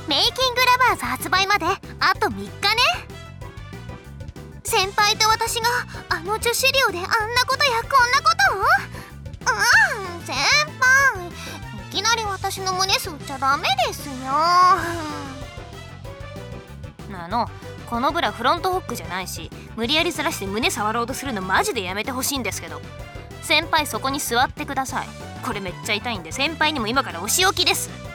メイキングラバーズ発売まであと3日ね。先輩と私があの女子寮であんなことやこんなことを。先輩、いきなり私の胸吸っちゃダメですよ。 このブラフロントホックじゃないし、無理やりずらして胸触ろうとするのマジでやめてほしいんですけど。先輩そこに座ってください。これめっちゃ痛いんで先輩にも今からお仕置きです。